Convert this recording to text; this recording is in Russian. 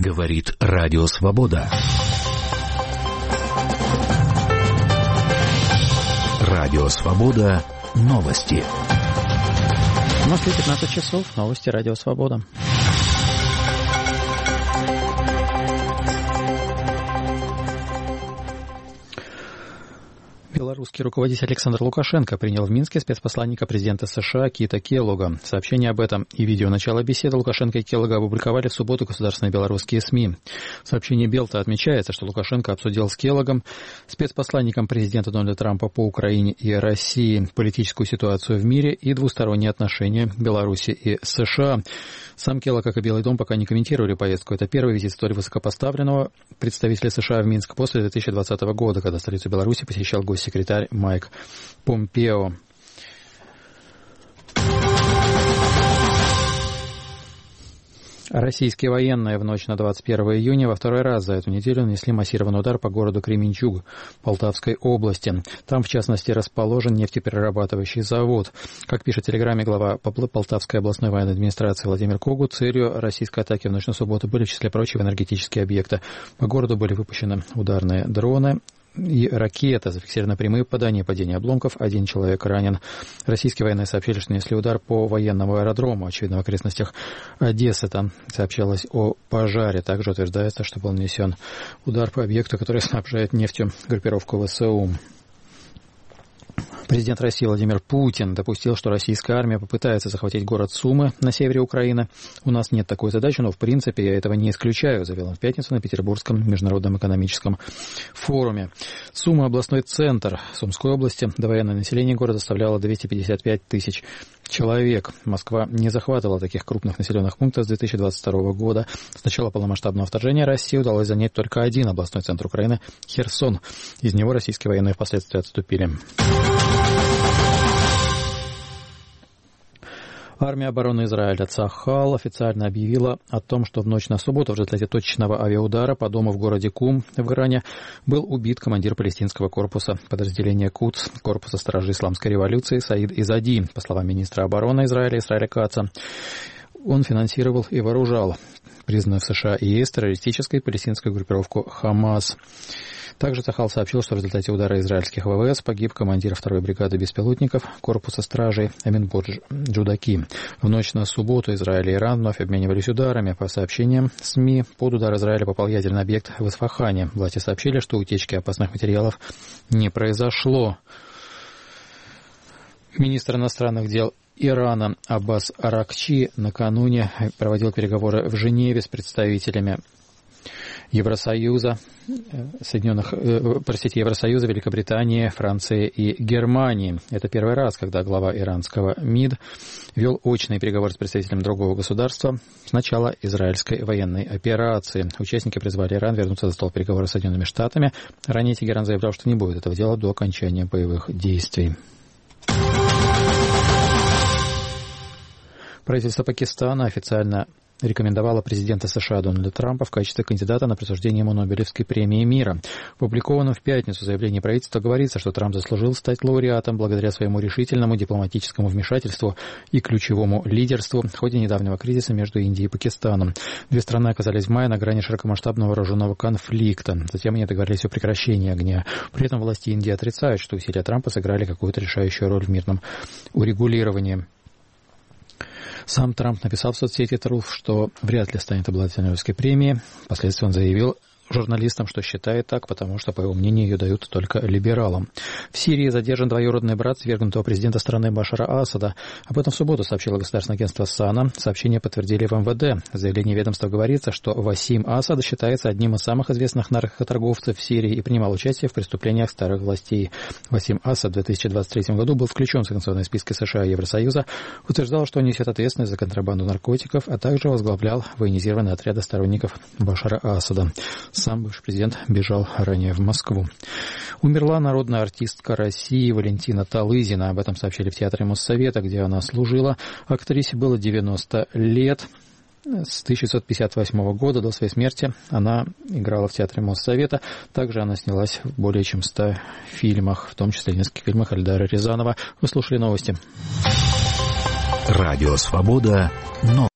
Говорит Радио Свобода. Радио Свобода. Новости. В Москве 15 часов. Новости Радио Свобода. Белорусский руководитель Александр Лукашенко принял в Минске спецпосланника президента США Кита Келлога. Сообщение об этом и видео начала беседы Лукашенко и Келлога опубликовали в субботу государственные белорусские СМИ. В сообщении Белта отмечается, что Лукашенко обсудил с Келлогом, спецпосланником президента Дональда Трампа по Украине и России, политическую ситуацию в мире и двусторонние отношения Беларуси и США. Сам Келлог, как и Белый дом, пока не комментировали поездку. Это первый визит столь высокопоставленного представителя США в Минск после 2020 года, когда столицу Беларуси посещал госсекретарь Майк Помпео. Российские военные в ночь на 21 июня во второй раз за эту неделю нанесли массированный удар по городу Кременчуг Полтавской области. Там, в частности, расположен нефтеперерабатывающий завод. Как пишет в телеграме глава Полтавской областной военной администрации Владимир Когу, целью российской атаки в ночь на субботу были, в числе прочего, энергетические объекты. По городу были выпущены ударные дроны и ракета. Зафиксированы прямые попадания, падение обломков. 1 человек ранен. Российские военные сообщили, что нанесли удар по военному аэродрому, очевидно, в окрестностях Одессы. Там сообщалось о пожаре. Также утверждается, что был нанесен удар по объекту, который снабжает нефтью группировку ВСУ. Президент России Владимир Путин допустил, что российская армия попытается захватить город Сумы на севере Украины. «У нас нет такой задачи, но в принципе я этого не исключаю», заявил он в пятницу на Петербургском международном экономическом форуме. Сума — областной центр Сумской области. Довоенное население города составляло 255 тысяч человек. Москва не захватывала таких крупных населенных пунктов с 2022 года. С начала полномасштабного вторжения России удалось занять только один областной центр Украины — Херсон. Из него российские военные впоследствии отступили. Армия обороны Израиля Цахал официально объявила о том, что в ночь на субботу в результате точечного авиаудара по дому в городе Кум в Иране был убит командир палестинского корпуса подразделения Кудс, корпуса стражей исламской революции Саид Изади. По словам министра обороны Израиля Исраэля Каца, он финансировал и вооружал признанную в США и ЕС террористической палестинскую группировку «Хамас». Также Цахал сообщил, что в результате удара израильских ВВС погиб командир 2-й бригады беспилотников корпуса стражей Амин Джудаки. В ночь на субботу Израиль и Иран вновь обменивались ударами. По сообщениям СМИ, под удар Израиля попал ядерный объект в Исфахане. Власти сообщили, что утечки опасных материалов не произошло. Министр иностранных дел Ирана Аббас Аракчи накануне проводил переговоры в Женеве с представителями Евросоюза, Евросоюза, Великобритании, Франции и Германии. Это первый раз, когда глава иранского МИД вел очные переговоры с представителем другого государства с начала израильской военной операции. Участники призвали Иран вернуться за стол переговоров с Соединенными Штатами. Ранее Тегеран заявлял, что не будет этого делать до окончания боевых действий. Правительство Пакистана официально рекомендовала президента США Дональда Трампа в качестве кандидата на присуждение ему Нобелевской премии мира. В опубликованном в пятницу заявлении правительства говорится, что Трамп заслужил стать лауреатом благодаря своему решительному дипломатическому вмешательству и ключевому лидерству в ходе недавнего кризиса между Индией и Пакистаном. Две страны оказались в мае на грани широкомасштабного вооруженного конфликта. Затем они договорились о прекращении огня. При этом власти Индии отрицают, что усилия Трампа сыграли какую-то решающую роль в мирном урегулировании. Сам Трамп написал в соцсети Truth, что вряд ли станет обладателем Нобелевской премии. Впоследствии он заявил журналистам, что считает так, потому что, по его мнению, ее дают только либералам. В Сирии задержан двоюродный брат свергнутого президента страны Башара Асада. Об этом в субботу сообщило государственное агентство САНА. Сообщение подтвердили в МВД. В заявлении ведомства говорится, что Васим Асад считается одним из самых известных наркоторговцев в Сирии и принимал участие в преступлениях старых властей. Васим Асад в 2023 году был включен в санкционные списки США и Евросоюза, утверждал, что он несет ответственность за контрабанду наркотиков, а также возглавлял военизированные отряды сторонников Башара Асада. Сам бывший президент бежал ранее в Москву. Умерла народная артистка России Валентина Талызина. Об этом сообщили в Театре Моссовета, где она служила. Актрисе было 90 лет. С 1958 года до своей смерти она играла в Театре Моссовета. Также она снялась в более чем 100 фильмах, в том числе в нескольких фильмах Эльдара Рязанова. Вы слушали новости. Радио Свобода.